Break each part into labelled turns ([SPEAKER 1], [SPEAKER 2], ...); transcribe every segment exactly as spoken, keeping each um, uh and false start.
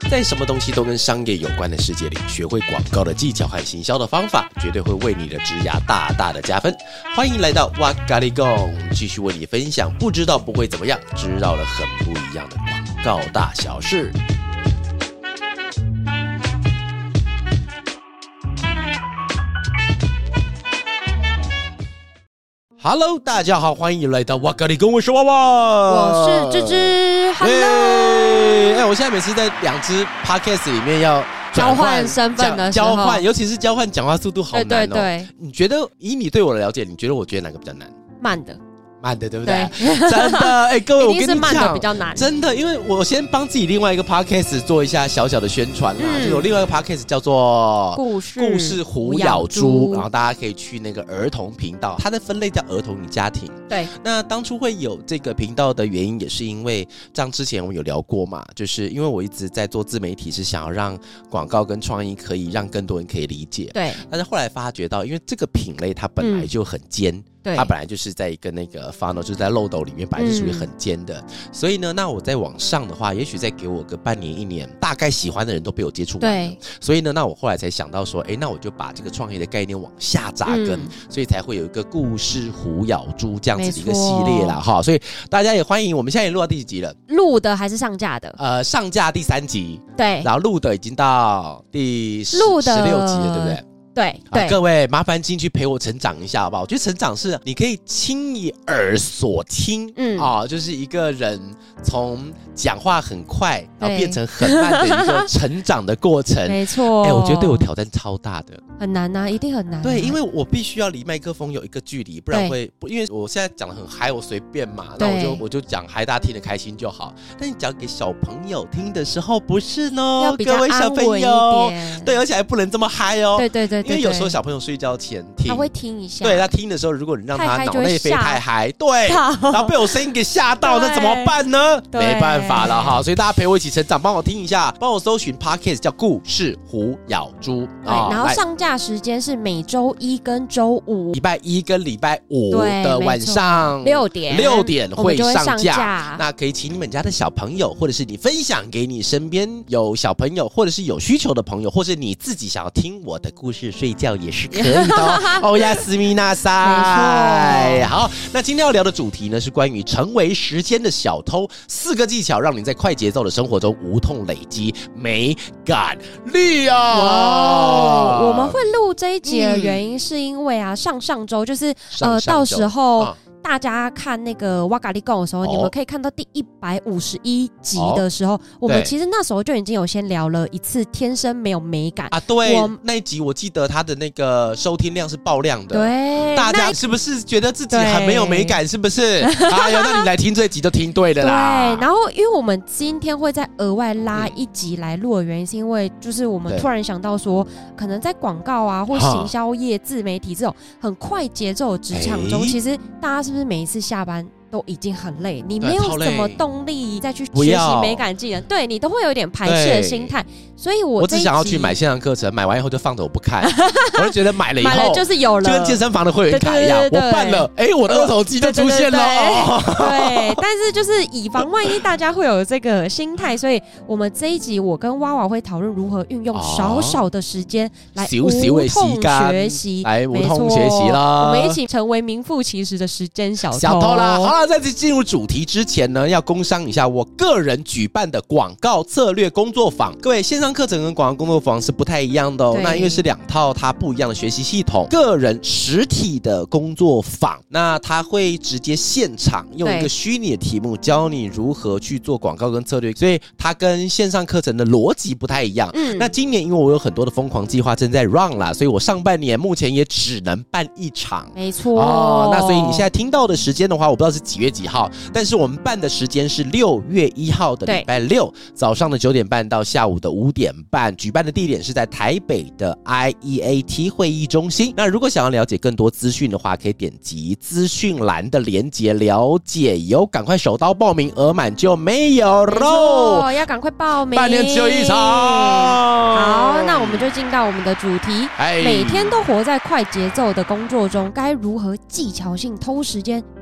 [SPEAKER 1] 在什么东西都跟商业有关的世界里，学会广告的技巧和行销的方法，绝对会为你的职涯大大的加分。欢迎来到哇咖哩贡，继续为你分享不知道不会怎么样，知道了很不一样的广告大小事。Hello， 大家好，欢迎来到哇咖哩贡，我是娃娃，
[SPEAKER 2] 我是芝芝。Hello，
[SPEAKER 1] 哎、欸，我现在每次在两支 podcast 里面要
[SPEAKER 2] 交换身份的时候，
[SPEAKER 1] 交换，尤其是交换讲话速度好难哦。
[SPEAKER 2] 对对对，
[SPEAKER 1] 你觉得以你对我的了解，你觉得我觉得哪个比较难？
[SPEAKER 2] 慢的。
[SPEAKER 1] 慢的对不对？对真的，哎、欸，各位，我跟你讲，
[SPEAKER 2] 一定是慢的比较难。
[SPEAKER 1] 真的，因为我先帮自己另外一个 podcast 做一下小小的宣传啦，嗯、就有另外一个 podcast 叫做
[SPEAKER 2] 故事
[SPEAKER 1] 故事虎咬猪，然后大家可以去那个儿童频道，它的分类叫儿童与家庭。
[SPEAKER 2] 对，
[SPEAKER 1] 那当初会有这个频道的原因，也是因为像之前我有聊过嘛，就是因为我一直在做自媒体，是想要让广告跟创意可以让更多人可以理解。
[SPEAKER 2] 对，
[SPEAKER 1] 但是后来发觉到，因为这个品类它本来就很尖。嗯它本来就是在一个那个 funnel， 就是在漏斗里面，本来就属于很尖的、嗯。所以呢，那我在往上的话，也许再给我个半年一年，大概喜欢的人都被我接触完了。所以呢，那我后来才想到说，哎，那我就把这个创业的概念往下扎根，嗯、所以才会有一个故事虎咬猪这样子的一个系列啦，哈。所以大家也欢迎，我们现在也录到第几集了？
[SPEAKER 2] 录的还是上架的？
[SPEAKER 1] 呃，上架第三集，
[SPEAKER 2] 对，
[SPEAKER 1] 然后录的已经到第十六集了，对不对？
[SPEAKER 2] 对对、
[SPEAKER 1] 啊，各位麻烦进去陪我成长一下好不好？我觉得成长是你可以亲以耳所听，嗯啊，就是一个人从讲话很快，然后变成很慢的一个成长的过程。
[SPEAKER 2] 没错，
[SPEAKER 1] 哎、欸，我觉得对我挑战超大的，
[SPEAKER 2] 很难啊，一定很难、啊。
[SPEAKER 1] 对，因为我必须要离麦克风有一个距离，不然会，因为我现在讲的很嗨，我随便嘛，那我就我就讲嗨，大家听得开心就好。但你讲给小朋友听的时候，不是呢，
[SPEAKER 2] 要比较
[SPEAKER 1] 各位小朋友，对，而且还不能这么嗨哦。
[SPEAKER 2] 对对 对, 对，
[SPEAKER 1] 因为有时候小朋友睡觉前听，
[SPEAKER 2] 他会听一下。
[SPEAKER 1] 对，他听的时候，如果你让他脑内啡太嗨，对，然后被我声音给吓到，那怎么办呢？没办法了哈，所以大家陪我一起成长，帮我听一下，帮我搜寻 podcast 叫故事虎咬猪，
[SPEAKER 2] 对，然后上架时间是每周一跟周五，
[SPEAKER 1] 礼拜一跟礼拜五的晚上
[SPEAKER 2] 六点
[SPEAKER 1] 六点会上架。
[SPEAKER 2] 上架
[SPEAKER 1] 那可以请你们家的小朋友，或者是你分享给你身边有小朋友，或者是有需求的朋友，或者你自己想要听我的故事睡觉也是可以的哦。欧亚斯米纳塞，好，那今天要聊的主题呢是关于成为时间的小偷，四个技巧让你在快节奏的生活中无痛累积美感力啊！
[SPEAKER 2] 哇，我们会录这一集的原因是因为啊，嗯、上上周就是呃，到时候。啊大家看那个哇咖哩贡的时候、哦，你们可以看到第一百五十一集的时候、哦，我们其实那时候就已经有先聊了一次天生没有美感
[SPEAKER 1] 啊。对，那一集我记得他的那个收听量是爆量的。
[SPEAKER 2] 对，
[SPEAKER 1] 大家是不是觉得自己很没有美感？是不是？哎呀，那你来听这一集就听对了啦。
[SPEAKER 2] 对，然后因为我们今天会再额外拉一集来录的原因，是因为就是我们突然想到说，可能在广告啊或行销业、自媒体这种很快节奏的职场中，其实大家是不是每一次下班都已经很累，你没有什么动力再去学习美感技能，对你都会有点排斥的心态。所以我
[SPEAKER 1] 我只想要去买线上课程，买完以后就放着我不看，我就觉得买了以后
[SPEAKER 2] 买了就是有了，
[SPEAKER 1] 就跟健身房的会员卡一样，我办了，哎、欸，我的二头肌就出现了。
[SPEAKER 2] 对, 对, 对, 对, 对，但是就是以防万一，大家会有这个心态，所以我们这一集我跟娃娃会讨论如何运用少少的时间来无痛学习，
[SPEAKER 1] 来无痛学习啦，
[SPEAKER 2] 我们一起成为名副其实的时间小偷。
[SPEAKER 1] 小偷啦！好了，在进入主题之前呢，要工商一下我个人举办的广告策略工作坊。各位，线上课程跟广告工作坊是不太一样的哦。那因为是两套它不一样的学习系统，个人实体的工作坊，那它会直接现场用一个虚拟的题目教你如何去做广告跟策略，所以它跟线上课程的逻辑不太一样。嗯，那今年因为我有很多的疯狂计划正在 run 啦，所以我上半年目前也只能办一场。
[SPEAKER 2] 没错
[SPEAKER 1] 哦，那所以你现在听到的时间的话，我不知道是几月几号，但是我们办的时间是六月一号的礼拜六早上的九点半到下午的五点半，举办的地点是在台北的 I E A T 会议中心。那如果想要了解更多资讯的话，可以点击资讯栏的连结了解，有赶快手刀报名，额满就没有喽，
[SPEAKER 2] 要赶快报名，
[SPEAKER 1] 半年只有一场。
[SPEAKER 2] 好，那我们就进到我们的主题，每天都活在快节奏的工作中，该如何技巧性偷时间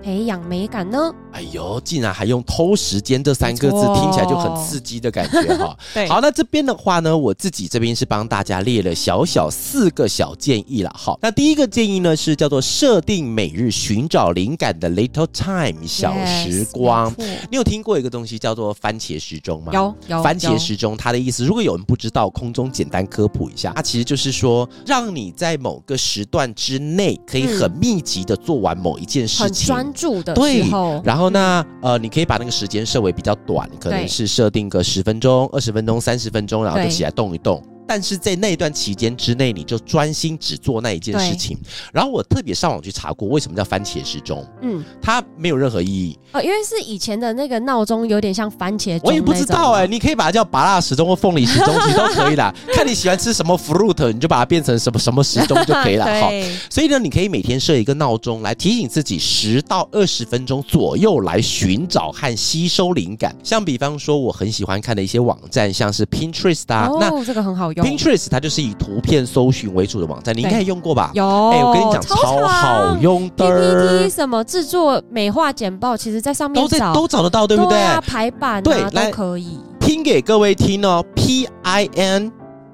[SPEAKER 2] 培养美感呢？
[SPEAKER 1] 哎呦，竟然还用偷时间这三个字，听起来就很刺激的感觉哈。好，那这边的话呢，我自己这边是帮大家列了小小四个小建议啦。好，那第一个建议呢是叫做设定每日寻找灵感的 little time 小时光。Yes, 你有听过一个东西叫做番茄时钟吗？
[SPEAKER 2] 有有。
[SPEAKER 1] 番茄时钟它的意思，如果有人不知道，空中简单科普一下，它其实就是说，让你在某个时段之内可以很密集的做完某一件事情，
[SPEAKER 2] 很专注的
[SPEAKER 1] 时
[SPEAKER 2] 候。
[SPEAKER 1] 对，然后那呃，你可以把那个时间设为比较短，可能是设定个十分钟、二十分钟、三十分钟，然后就起来动一动。但是在那一段期间之内，你就专心只做那一件事情。然后我特别上网去查过，为什么叫番茄时钟？嗯，它没有任何意义。
[SPEAKER 2] 哦，因为是以前的那个闹钟有点像番茄钟，
[SPEAKER 1] 我也不知道哎、欸，你可以把它叫芭乐时钟或凤梨时钟，其实都可以啦。看你喜欢吃什么 fruit， 你就把它变成什么什么时钟就可以了哈。所以呢，你可以每天设一个闹钟来提醒自己十到二十分钟左右来寻找和吸收灵感。像比方说，我很喜欢看的一些网站，像是 Pinterest 啊，
[SPEAKER 2] 哦，那这个很好用。
[SPEAKER 1] Pinterest 它就是以图片搜寻为主的网站，你应该也用过吧？
[SPEAKER 2] 有，
[SPEAKER 1] 哎、欸，我跟你讲，超好用的。
[SPEAKER 2] P P T 什么制作美化简报，其实在上面
[SPEAKER 1] 都在都找得到，对不对？
[SPEAKER 2] 对啊，排版啊，
[SPEAKER 1] 对，
[SPEAKER 2] 都可以。
[SPEAKER 1] 拼给各位听哦 ，P I N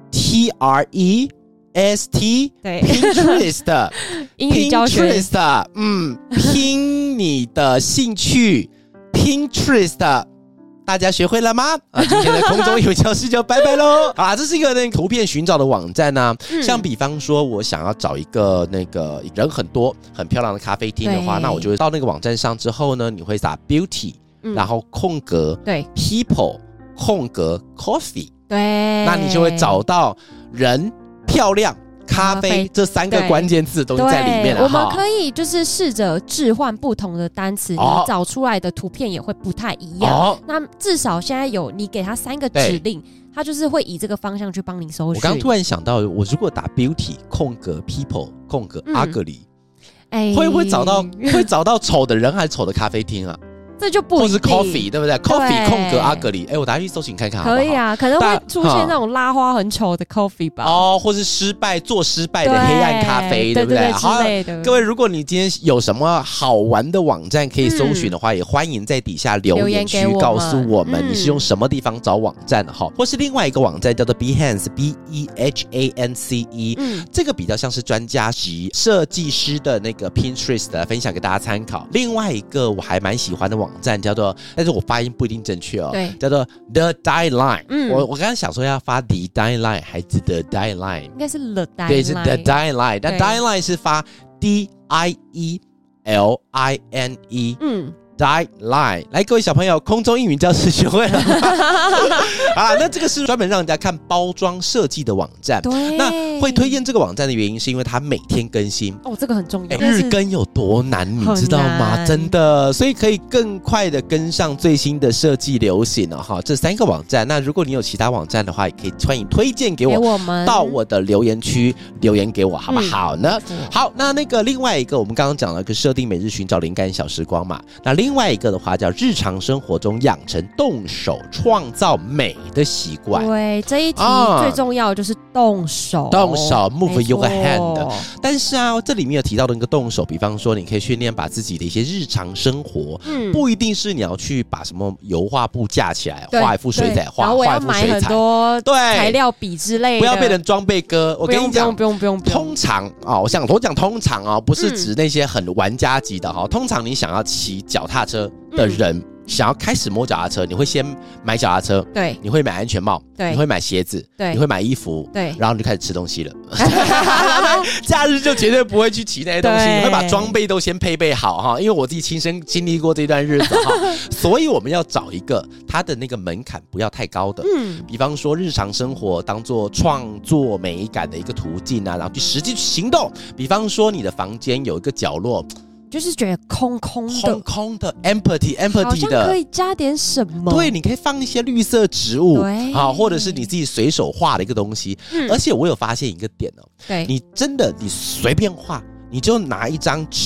[SPEAKER 1] T R E S T， 对 ，Pinterest，
[SPEAKER 2] 英语教学
[SPEAKER 1] ，Pinterest， 嗯，拼你的兴趣 ，Pinterest。大家学会了吗？啊，今天的空中英语教室就拜拜喽！好啦，这是一个那个图片寻找的网站啊、嗯。像比方说，我想要找一个那个人很多、很漂亮的咖啡厅的话，那我就会到那个网站上之后呢，你会打 beauty，、嗯、然后空格对 people 空格 coffee，
[SPEAKER 2] 对，
[SPEAKER 1] 那你就会找到人漂亮。咖啡这三个关键字都在里面了。
[SPEAKER 2] 我们可以就是试着置换不同的单词、哦，你找出来的图片也会不太一样。哦、那至少现在有你给他三个指令，他就是会以这个方向去帮你搜寻。
[SPEAKER 1] 我刚突然想到，我如果打 beauty 空格 people 空格 ugly，、嗯、会不会找到会找到丑的人还是丑的咖啡厅啊？
[SPEAKER 2] 这就不一定，
[SPEAKER 1] 或是 coffee 对不对 ？coffee 空格 ugly， 哎，我打去搜寻看看好不好？
[SPEAKER 2] 可以啊，可能会出现那种拉花很丑的 coffee 吧。
[SPEAKER 1] 哦，或是失败做失败的黑暗咖啡， 对, 对不对？
[SPEAKER 2] 对对对好，之类的。
[SPEAKER 1] 各位，如果你今天有什么好玩的网站可以搜寻的话，嗯、也欢迎在底下留言区告诉我们你是用什么地方找网站的哈、嗯，或是另外一个网站叫做 Behance B E H A N C E，、嗯、这个比较像是专家级设计师的那个 Pinterest 的分享给大家参考。另外一个我还蛮喜欢的网站叫做。但是我发音不一定正确哦，对，叫做 The Deadline。嗯，我我刚刚想说要发 The Deadline 还是 The Deadline，
[SPEAKER 2] 应该是 The Deadline， 对，
[SPEAKER 1] 是 The Deadline。但 Deadline 是发 D I E L I N E， 嗯。Deadline， 来，各位小朋友，空中英语教室学会了吗？啊，那这个是专门让人家看包装设计的网站。对，那会推荐这个网站的原因是因为它每天更新。
[SPEAKER 2] 哦，这个很重要。
[SPEAKER 1] 欸、日更有多难，你知道吗？真的，所以可以更快的跟上最新的设计流行了哈。这三个网站，那如果你有其他网站的话，也可以欢迎推荐给我，
[SPEAKER 2] 给我们
[SPEAKER 1] 到我的留言区留言给我，好不好呢？嗯、好，那那个另外一个，我们刚刚讲了个设定每日寻找灵感小时光嘛，那另外一个的话叫日常生活中养成动手创造美的习惯。
[SPEAKER 2] 对，这一题最重要的就是动手，
[SPEAKER 1] 动手 move your hand。但是啊，这里面有提到的一个动手，比方说你可以训练把自己的一些日常生活，嗯，不一定是你要去把什么油画布架起来，画一幅水彩画，画一幅水彩，
[SPEAKER 2] 很多对材料笔之类的，
[SPEAKER 1] 不要变成装备哥。我跟你讲，
[SPEAKER 2] 不用不用不用。
[SPEAKER 1] 通常啊、哦，我想我讲通常啊、哦，不是指那些很玩家级的哈、嗯。通常你想要骑脚踏车的人、嗯、想要开始摸脚踏车，你会先买脚踏车，对，你会买安全帽，对，你会买鞋子，对，你会买衣服，对，然后你就开始吃东西了。假日就绝对不会去骑那些东西，你会把装备都先配备好哈，因为我自己亲身经历过这段日子哈，所以我们要找一个它的那个门槛不要太高的，嗯，比方说日常生活当做创作美感的一个途径啊，然后去实际去行动。比方说你的房间有一个角落。
[SPEAKER 2] 就是觉得空空的，
[SPEAKER 1] 空空的 ，empty empty 的，好
[SPEAKER 2] 像可以加点什么？
[SPEAKER 1] 对，你可以放一些绿色植物，对，好，或者是你自己随手画的一个东西。嗯，而且我有发现一个点哦，对，你真的你随便画，你就拿一张纸，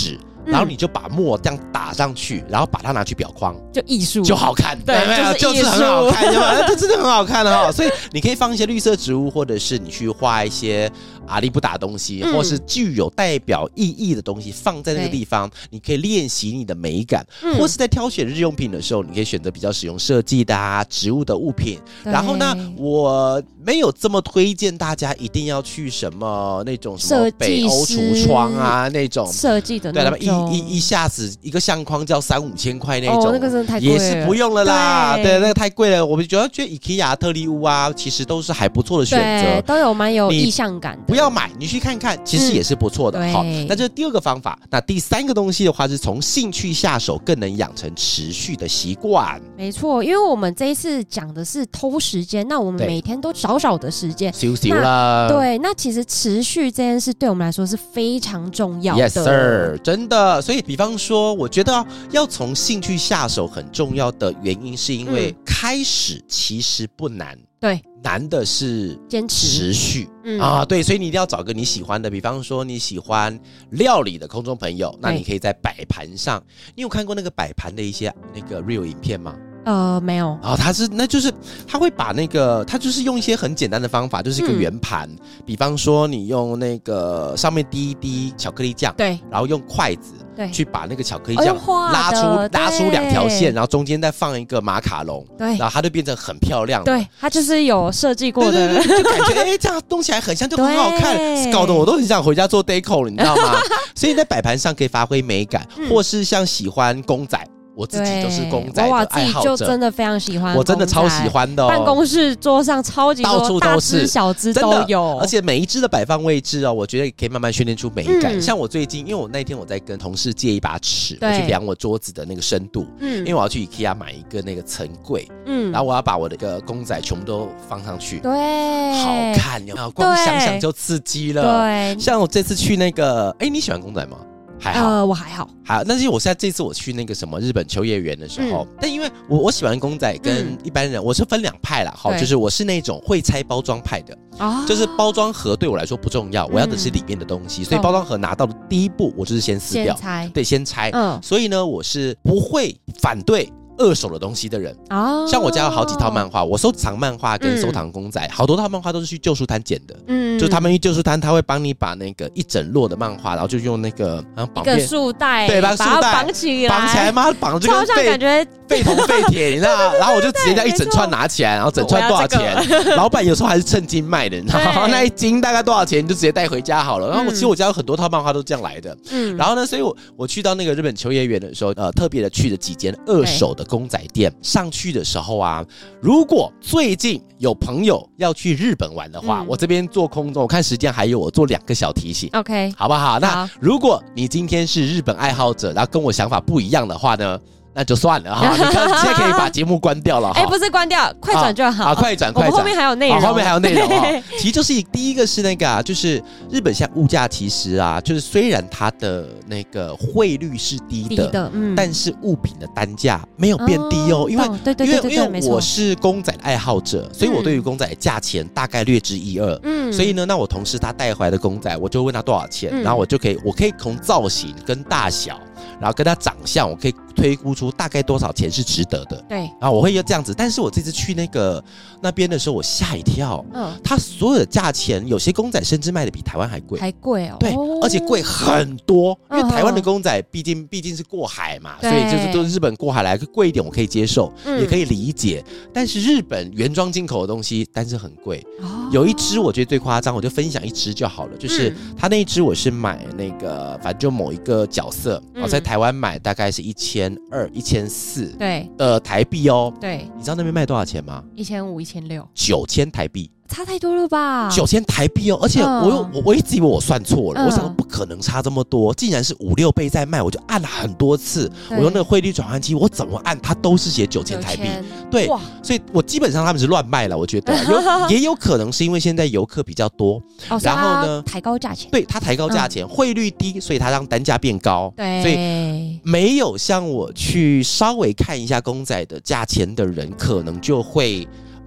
[SPEAKER 1] 然后你就把墨这样打上去，然后把它拿去裱框，
[SPEAKER 2] 就艺术
[SPEAKER 1] 就好看，
[SPEAKER 2] 对，
[SPEAKER 1] 就是就是很好看，这真的很好看的哈。所以你可以放一些绿色植物，或者是你去画一些阿里不达的东西，嗯、或是具有代表意义的东西放在那个地方，你可以练习你的美感，嗯、或是在挑选日用品的时候，你可以选择比较使用设计的啊植物的物品。然后呢，我没有这么推荐大家一定要去什么那种什么北欧橱窗啊那种
[SPEAKER 2] 设计的那种，
[SPEAKER 1] 对，他们一一一下子一个相框就要三五千块那种，
[SPEAKER 2] 哦，那个真的太贵了，
[SPEAKER 1] 也是不用了啦。对，对那个太贵了。我们主要觉得 IKEA 特力屋啊，其实都是还不错的选择，
[SPEAKER 2] 都有蛮有意象感的。
[SPEAKER 1] 不要买，你去看看，其实也是不错的。好、
[SPEAKER 2] 嗯，
[SPEAKER 1] 那这是第二个方法。那第三个东西的话，是从兴趣下手，更能养成持续的习惯。
[SPEAKER 2] 没错，因为我们这一次讲的是偷时间，那我们每天都少少的时间，
[SPEAKER 1] 羞羞啦。
[SPEAKER 2] 对，那其实持续这件事对我们来说是非常重要的。
[SPEAKER 1] Yes sir， 真的。所以，比方说，我觉得要从兴趣下手很重要的原因，是因为开始其实不难。
[SPEAKER 2] 对，
[SPEAKER 1] 难的是
[SPEAKER 2] 坚持
[SPEAKER 1] 持续、
[SPEAKER 2] 嗯、
[SPEAKER 1] 啊，对，所以你一定要找个你喜欢的，比方说你喜欢料理的空中朋友，那你可以在摆盘上，你有看过那个摆盘的一些那个 real 影片吗？
[SPEAKER 2] 呃，没有
[SPEAKER 1] 啊，他是那就是他会把那个他就是用一些很简单的方法，就是一个圆盘、嗯，比方说你用那个上面滴一滴巧克力酱，
[SPEAKER 2] 对，
[SPEAKER 1] 然后用筷子。
[SPEAKER 2] 对，
[SPEAKER 1] 去把那个巧克力酱拉出、哦、拉出两条线，然后中间再放一个马卡龙，对，然后它就变成很漂亮的。
[SPEAKER 2] 对，它就是有设计过的，
[SPEAKER 1] 对对对，就感觉哎、欸，这样动起来很像，就很好看，搞得我都很想回家做 deco 了，你知道吗？所以在摆盘上可以发挥美感，嗯、或是像喜欢公仔。我自己就是公仔的爱好者，
[SPEAKER 2] 我自己就真的非常喜欢，
[SPEAKER 1] 我真的超喜欢的、哦。
[SPEAKER 2] 办公室桌上超级多，
[SPEAKER 1] 到处都是，
[SPEAKER 2] 大只小只都有，
[SPEAKER 1] 而且每一只的摆放位置哦，我觉得可以慢慢训练出美感、嗯。像我最近，因为我那天我在跟同事借一把尺，我去量我桌子的那个深度，嗯，因为我要去 IKEA 买一个那个层柜，嗯，然后我要把我的一个公仔全部都放上去，
[SPEAKER 2] 对，
[SPEAKER 1] 好看，有没有？光想想就刺激了。对，像我这次去那个，哎，你喜欢公仔吗？还好，
[SPEAKER 2] 呃，我还好，
[SPEAKER 1] 好。但是我现在这次我去那个什么日本秋叶原的时候，嗯、但因为我我喜欢公仔跟一般人，嗯、我是分两派啦，好，就是我是那种会拆包装派的，哦、就是包装盒对我来说不重要，我要的是里面的东西，嗯、所以包装盒拿到的第一步，我就是先撕掉，
[SPEAKER 2] 先拆，
[SPEAKER 1] 对，先拆。嗯，所以呢，我是不会反对二手的东西的人。哦，像我家有好几套漫画，我收藏漫画跟收藏公仔，嗯、好多套漫画都是去旧书摊捡的。嗯，就他们去旧书摊，他会帮你把那个一整摞的漫画，然后就用那个然后绑
[SPEAKER 2] 一个束带，
[SPEAKER 1] 对，把
[SPEAKER 2] 它绑起来，
[SPEAKER 1] 绑起来吗？绑这个
[SPEAKER 2] 超像感觉
[SPEAKER 1] 废铜废铁，你知道吗？然后我就直接这样一整串拿起来，然后整串多少钱？这个、老板有时候还是称斤卖的，你知道吗？那一斤大概多少钱？你就直接带回家好了。然后我其实我家有很多套漫画都这样来的。嗯，然后呢，所以我我去到那个日本秋叶原的时候，呃，特别的去了几间二手的公仔店。上去的时候啊，如果最近有朋友要去日本玩的话，嗯、我这边做空中，我看时间还有，我做两个小提醒
[SPEAKER 2] ，OK，
[SPEAKER 1] 好不好？那如果你今天是日本爱好者，然后跟我想法不一样的话呢？那就算了哈，你可现在可以把节目关掉了哈。
[SPEAKER 2] 哎、欸，不是关掉，快转就好。
[SPEAKER 1] 啊，快转，快转。
[SPEAKER 2] 后面还有内容，
[SPEAKER 1] 后面还有内容啊。其实就是第一个是那个啊，就是日本现在物价其实啊，就是虽然它的那个汇率是低的，低的嗯、但是物品的单价没有变低哦。哦因为对对对对因为因为我是公仔的爱好者，所以我对于公仔的价钱大概略知一二。嗯，所以呢，那我同事他带回来的公仔，我就问他多少钱，嗯、然后我就可以，我可以从造型跟大小。然后跟他长相，我可以推估出大概多少钱是值得的。
[SPEAKER 2] 对，
[SPEAKER 1] 然后我会要这样子。但是我这次去那个那边的时候，我吓一跳。嗯，它所有的价钱，有些公仔甚至卖的比台湾还贵，
[SPEAKER 2] 还贵哦。
[SPEAKER 1] 对，而且贵很多。因为台湾的公仔毕竟毕竟是过海嘛，所以就是都日本过海来贵一点，我可以接受，嗯、也可以理解。但是日本原装进口的东西，但是很贵。哦，有一只我觉得最夸张，我就分享一只就好了。就是它那一只我是买那个，反正就某一个角色，然后在台湾买大概是一千二、一千四，对，呃，台币哦。对，你知道那边卖多少钱吗？
[SPEAKER 2] 一千五、一千六，
[SPEAKER 1] 九千台币。
[SPEAKER 2] 差太多了吧？
[SPEAKER 1] 九千台币哦，而且我又、嗯、我我一直以为我算错了，嗯、我想说不可能差这么多，竟然是五六倍在卖，我就按了很多次，我用那个汇率转换机，我怎么按它都是写九千台币，对，所以我基本上他们是乱卖了，我觉得有也有可能是因为现在游客比较多，
[SPEAKER 2] 哦、然后呢抬高价钱，
[SPEAKER 1] 对，它抬高价钱，汇、嗯、率低，所以它让单价变高，对，所以没有像我去稍微看一下公仔的价钱的人，可能就会。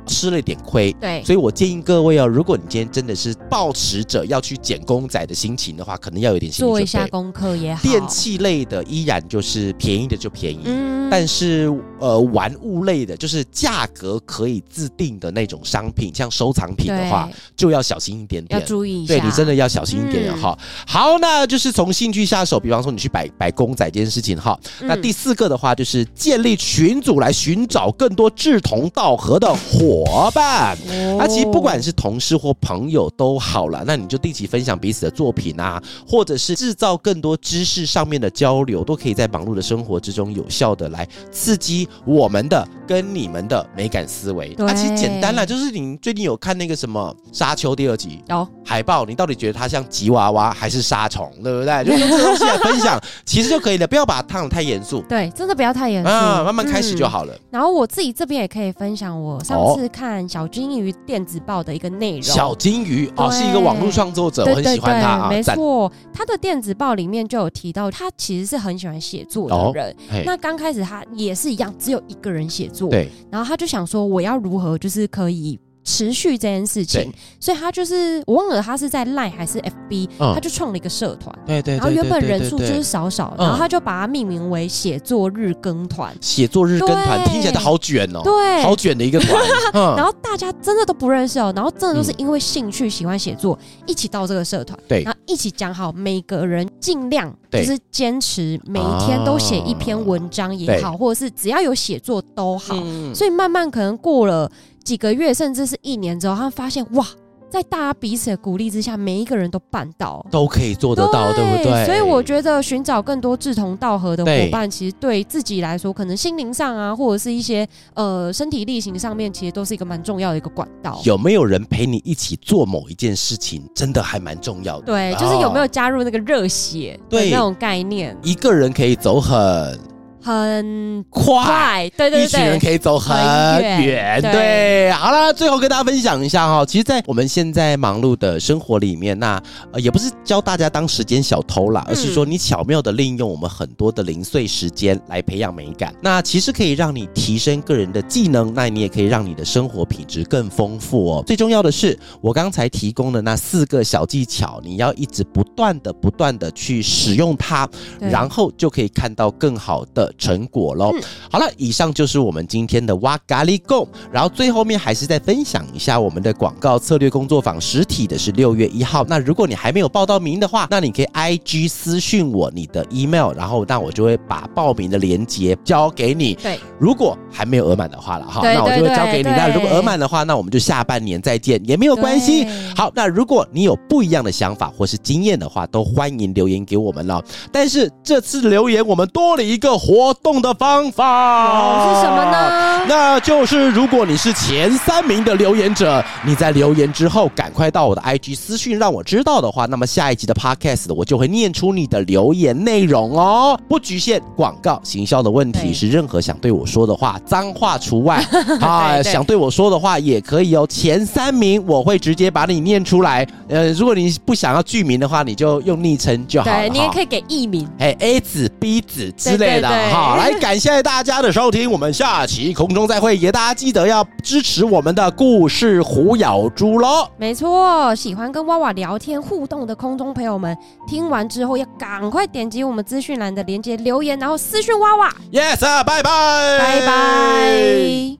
[SPEAKER 1] 吃了点亏。
[SPEAKER 2] 对，
[SPEAKER 1] 所以我建议各位哦，如果你今天真的是抱持着要去捡公仔的心情的话，可能要有点心理准备，
[SPEAKER 2] 做一下功课也好。
[SPEAKER 1] 电器类的依然就是便宜的就便宜，
[SPEAKER 2] 嗯，
[SPEAKER 1] 但是呃玩物类的，就是价格可以自定的那种商品，像收藏品的话，就要小心一点点，
[SPEAKER 2] 要注意一下。
[SPEAKER 1] 对，你真的要小心一点点哈、嗯。好，那就是从兴趣下手，比方说你去摆摆公仔这件事情哈、嗯。那第四个的话就是建立群组来寻找更多志同道合的伙伴。哦、那其实不管是同事或朋友都好了，那你就定期分享彼此的作品啊，或者是制造更多知识上面的交流，都可以在忙碌的生活之中有效的来刺激我们的跟你们的美感思维。那、啊、其实简单啦，就是你最近有看那个什么沙丘第二集有海报，你到底觉得它像吉娃娃还是沙虫，对不对？就用这东西来分享其实就可以了，不要把它烫得太严肃。
[SPEAKER 2] 对，真的不要太严肃、
[SPEAKER 1] 啊、慢慢开始就好了、嗯、
[SPEAKER 2] 然后我自己这边也可以分享我上次看小金鱼电子报的一个内容。
[SPEAKER 1] 小金鱼哦，是一个网络创作者，我很喜欢他啊，
[SPEAKER 2] 没错。他的电子报里面就有提到，他其实是很喜欢写作的人。哦、那刚开始他也是一样，只有一个人写作，
[SPEAKER 1] 对。
[SPEAKER 2] 然后他就想说，我要如何就是可以持续这件事情，所以他就是我忘了他是在 LINE 还是 F B、嗯、他就创了一个社团，
[SPEAKER 1] 对 对, 对, 对, 对, 对, 对，
[SPEAKER 2] 然后原本人数就是少少，然后他就把它命名为写作日更团。
[SPEAKER 1] 写作日更团听起来都好卷哦，
[SPEAKER 2] 对，
[SPEAKER 1] 好卷的一个团、嗯。
[SPEAKER 2] 然后大家真的都不认识哦，然后真的都是因为兴趣喜欢写作、嗯，一起到这个社团，对，然后一起讲好每个人尽量就是坚持每一天都写一篇文章也好，或者是只要有写作都好、嗯，所以慢慢可能过了几个月甚至是一年之后，他们发现哇，在大家彼此的鼓励之下，每一个人都办到，
[SPEAKER 1] 都可以做得到， 对, 对不对？
[SPEAKER 2] 所以我觉得寻找更多志同道合的伙伴，其实对自己来说，可能心灵上啊，或者是一些呃身体力行上面，其实都是一个蛮重要的一个管道。
[SPEAKER 1] 有没有人陪你一起做某一件事情，真的还蛮重要的。
[SPEAKER 2] 对，就是有没有加入那个热血的那种概念。
[SPEAKER 1] 一个人可以走很。
[SPEAKER 2] 很
[SPEAKER 1] 快，
[SPEAKER 2] 快对对对，
[SPEAKER 1] 一群人可以走很远，对, 对。好了，最后跟大家分享一下哈，其实，在我们现在忙碌的生活里面，那、呃、也不是教大家当时间小偷啦，而是说你巧妙的利用我们很多的零碎时间来培养美感。那其实可以让你提升个人的技能，那你也可以让你的生活品质更丰富哦。最重要的是，我刚才提供的那四个小技巧，你要一直不断的、不断的去使用它，然后就可以看到更好的成果咯、嗯、好了，以上就是我们今天的哇咖喱贡，然后最后面还是再分享一下我们的广告策略工作坊，实体的是六月一号。那如果你还没有报到名的话，那你可以 I G 私讯我你的 email， 然后那我就会把报名的连结交给你。对，如果还没有额满的话了哈，那我就会交给你。那如果额满的话，那我们就下半年再见也没有关系。好，那如果你有不一样的想法或是经验的话，都欢迎留言给我们了。但是这次留言我们多了一个活动的方法，
[SPEAKER 2] 是什么呢？
[SPEAKER 1] 那就是如果你是前三名的留言者，你在留言之后赶快到我的 I G 私讯让我知道的话，那么下一集的 Podcast 我就会念出你的留言内容哦，不局限广告行销的问题，是任何想对我说的话，脏话除外啊，想对我说的话也可以哦。前三名我会直接把你念出来，呃，如果你不想要剧名的话，你就用昵称就好了。
[SPEAKER 2] 对，你也可以给艺名，
[SPEAKER 1] 哎 ，A 子、B 子之类的哈。来，感谢大家的收听，我们下期空中再会，也大家记得要支持我们的故事虎咬猪咯。
[SPEAKER 2] 没错，喜欢跟娃娃聊天互动的空中朋友们，听完之后要赶快点击我们资讯栏的连结留言，然后私讯娃娃。
[SPEAKER 1] Yes， 拜拜，
[SPEAKER 2] 拜拜。